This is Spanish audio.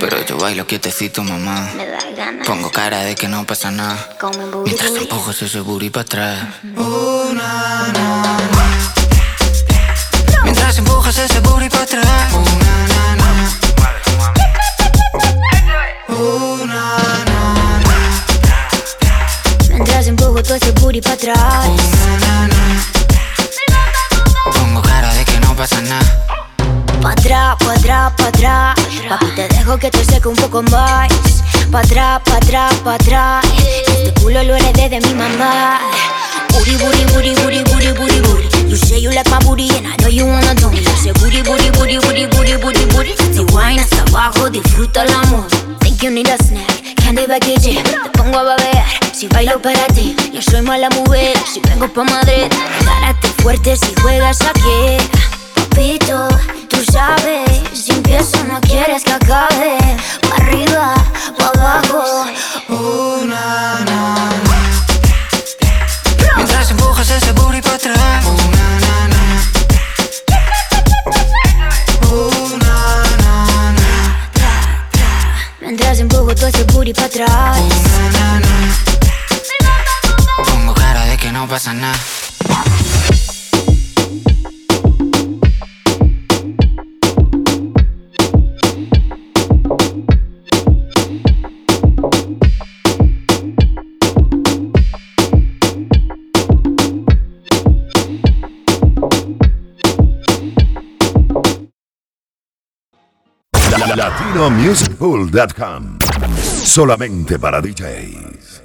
pero yo bailo quietecito, mamá. Me da ganas. Pongo cara de que no pasa nada. Como un booty Mientras booty. empujo ese booty para atrás. Mientras empujas ese booty para atrás. Mientras empujo todo ese booty para atrás. Pongo cara de que no pasa nada. Pa' atrás, pa' atrás, pa' atrás. Papi, te dejo que te seque un poco más. Pa' atrás, pa' atrás, pa' atrás. Este culo lo heredé de mi mamá. Booty, booty, booty, booty, booty, booty, booty. You say you like my booty and I know you wanna do me. You say booty, booty, booty, booty, booty, booty, booty. Si wine hasta abajo, disfruta el amor. Think you need a snack, candy baguette. Te pongo a babear, si bailo para ti. Yo soy mala mujer, si vengo pa' Madrid. Párate fuerte si juegas aquí. Papito, tú sabes, si empiezo no quieres que acabe. Pa' arriba, pa' abajo. Mientras empujas ese booty para atrás. Mientras empujo todo ese booty pa' atrás. Pongo cara de que no pasa nada. LatinoMusicPool.com. Solamente para DJs.